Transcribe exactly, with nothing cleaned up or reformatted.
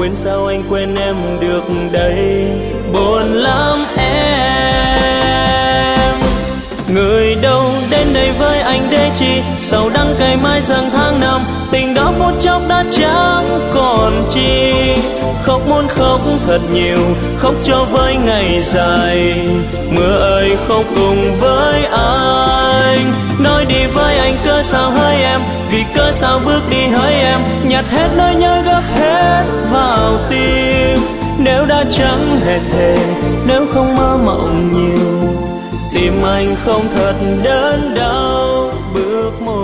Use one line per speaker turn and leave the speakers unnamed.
quên sao anh quên em được đây, buồn lắm em. Người đâu đến đây với anh để chi, sầu đắng cay mãi dần tháng năm, tình đó phút chốc đã chẳng còn chi. Khóc muốn khóc thật nhiều, khóc cho với ngày dài, mưa ơi khóc cùng với anh. Nói đi với anh cớ sao hỡi em, vì cớ sao bước đi hỡi em, nhặt hết nỗi nhớ gấp hết vào tim. Nếu đã chẳng hề thề, nếu không mơ mộng nhiều, tim anh không thật đớn đau bước một